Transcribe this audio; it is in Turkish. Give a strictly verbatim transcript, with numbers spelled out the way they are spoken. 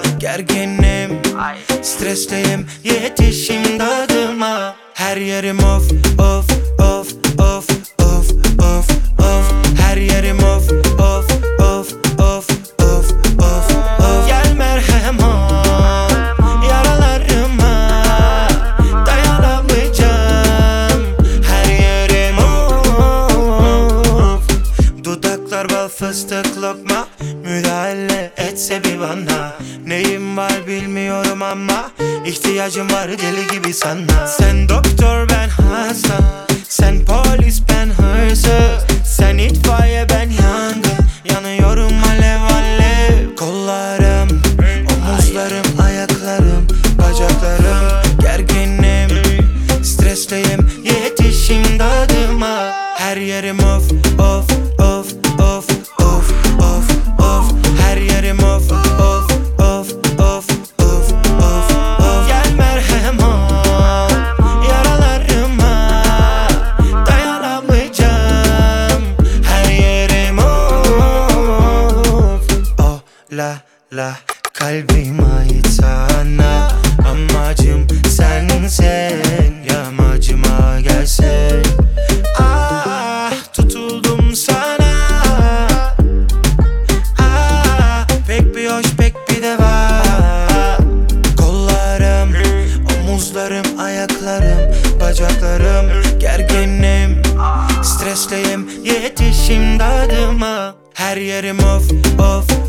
gerginim, stresliyim, yetişim dadıma. Her yerim of, of, of, of, of, of, of. Her yerim of, of, of, of, of, of, of. Gel merhem ol yaralarıma, dayanamayacağım. Her yerim of. Dudaklar bal fıstık lokma, müdahale etse bir bana. Neyim var bilmiyorum ama ihtiyacım var deli gibi sana. Sen doktor ben hasta, sen polis ben hırsız, sen itfaiye ben yangın, yanıyorum alev alev. Kollarım, omuzlarım, ayaklarım, bacaklarım, gerginim, stresliyim, yetişim dadıma. Her yerim of, of, of, of, of, of, of. Her yerim of, of, of, of, of, of, of. Gel merhem ol yaralarıma, dayanamayacağım. Her yerim of. Oh la la, kalbim ait sana, amacım sensin, yamacıma gelsin. Ah, tutuldum sana. Ah, pek bir hoş pek bir de var. Kollarım, omuzlarım, ayaklarım, bacaklarım, gerginim, stresliyim, yetişim dadıma. Her yerim of, of,